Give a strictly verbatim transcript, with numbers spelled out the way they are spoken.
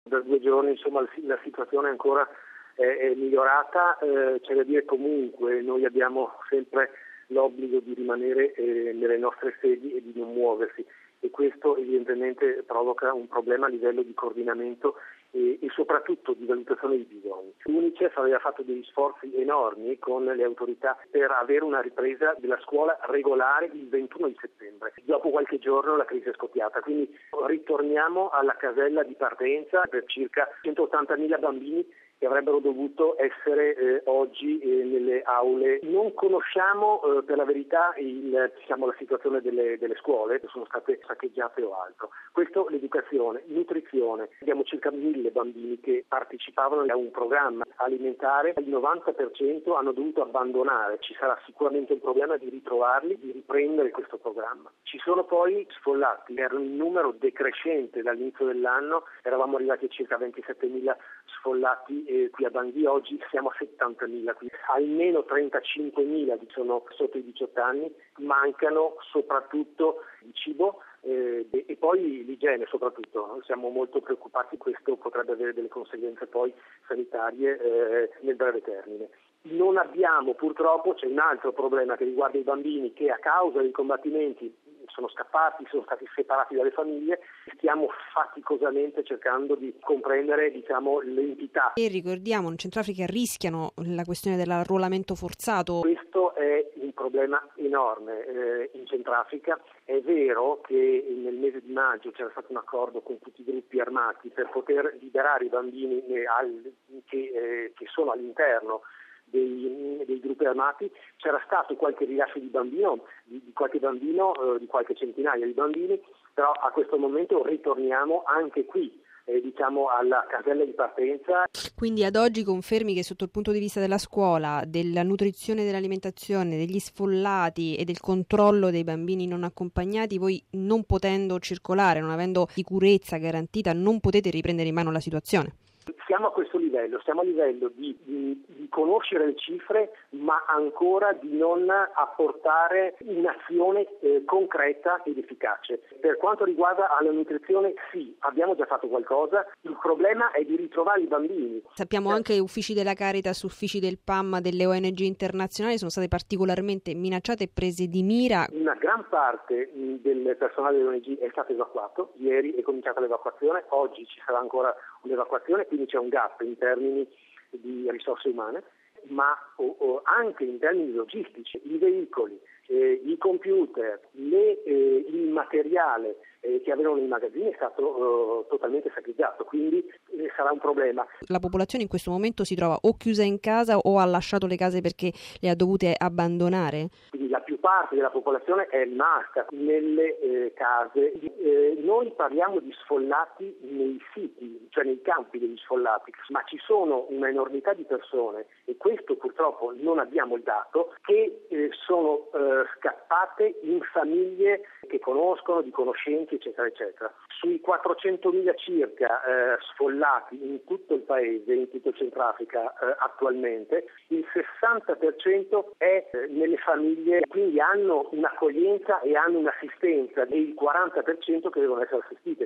Da due giorni insomma la situazione ancora è, è migliorata, eh, c'è da dire comunque noi abbiamo sempre l'obbligo di rimanere eh, nelle nostre sedi e di non muoversi e questo evidentemente provoca un problema a livello di coordinamento e, e soprattutto di valutazione dei bisogni. L'Unicef aveva fatto degli sforzi enormi con le autorità per avere una ripresa della scuola regolare il ventuno di settembre. Dopo qualche giorno la crisi è scoppiata, quindi ritorniamo alla casella di partenza per circa centottantamila bambini che avrebbero dovuto essere eh, oggi eh, nelle aule. Non conosciamo eh, per la verità il, diciamo, la situazione delle, delle scuole che sono state saccheggiate o altro. Questo l'educazione, nutrizione. Abbiamo circa mille bambini che partecipavano a un programma alimentare, il novanta per cento hanno dovuto abbandonare. Ci sarà sicuramente un problema di ritrovarli, di riprendere questo programma. Ci sono poi sfollati, era un numero decrescente dall'inizio dell'anno, eravamo arrivati a circa ventisettemila sfollati eh, qui a Bangui, oggi siamo a settantamila, quindi almeno trentacinquemila sono sotto i diciotto anni, mancano soprattutto il cibo eh, e poi l'igiene soprattutto, siamo molto preoccupati, questo potrebbe avere delle conseguenze poi sanitarie eh, nel breve termine. Non abbiamo purtroppo, c'è un altro problema che riguarda i bambini che a causa dei combattimenti sono scappati, sono stati separati dalle famiglie, stiamo faticosamente cercando di comprendere diciamo l'entità. E ricordiamo, in Centrafrica rischiano la questione dell'arruolamento forzato. Questo è un problema enorme eh, in Centrafrica. È vero che nel mese di maggio c'era stato un accordo con tutti i gruppi armati per poter liberare i bambini eh, al, che, eh, che sono all'interno Dei, dei gruppi armati, c'era stato qualche rilascio di bambino, di, di qualche bambino, eh, di qualche centinaia di bambini, però a questo momento ritorniamo anche qui, eh, diciamo alla casella di partenza. Quindi ad oggi confermi che sotto il punto di vista della scuola, della nutrizione e dell'alimentazione, degli sfollati e del controllo dei bambini non accompagnati, voi non potendo circolare, non avendo sicurezza garantita, non potete riprendere in mano la situazione? Siamo a questo livello, siamo a livello di, di, di conoscere le cifre, ma ancora di non apportare un'azione eh, concreta ed efficace. Per quanto riguarda la nutrizione, sì, abbiamo già fatto qualcosa, il problema è di ritrovare i bambini. Sappiamo eh. anche che uffici della Caritas, uffici del P A M, delle O N G internazionali sono state particolarmente minacciate e prese di mira. Una gran parte del personale delle O N G è stato evacuato, ieri è cominciata l'evacuazione, oggi ci sarà ancora un'evacuazione, quindi c'è un gap in termini di risorse umane, ma o, o anche in termini logistici, i veicoli, eh, i computer, le, eh, il materiale eh, che avevano nei magazzini è stato eh, totalmente saccheggiato, quindi eh, sarà un problema. La popolazione in questo momento si trova o chiusa in casa o ha lasciato le case perché le ha dovute abbandonare? Quindi la più parte della popolazione è rimasta nelle eh, case. Eh, noi parliamo di sfollati nei siti, cioè nei campi degli sfollati, ma ci sono una enormità di persone, e questo purtroppo non abbiamo il dato, che eh, sono eh, scappate in famiglie che conoscono, di conoscenti, eccetera, eccetera. Sui quattrocentomila circa eh, sfollati in tutto il paese, in tutto il Centrafrica eh, attualmente, il sessanta per cento è eh, nelle famiglie, quindi hanno un'accoglienza e hanno un'assistenza, e il quaranta per cento che devono essere assistite.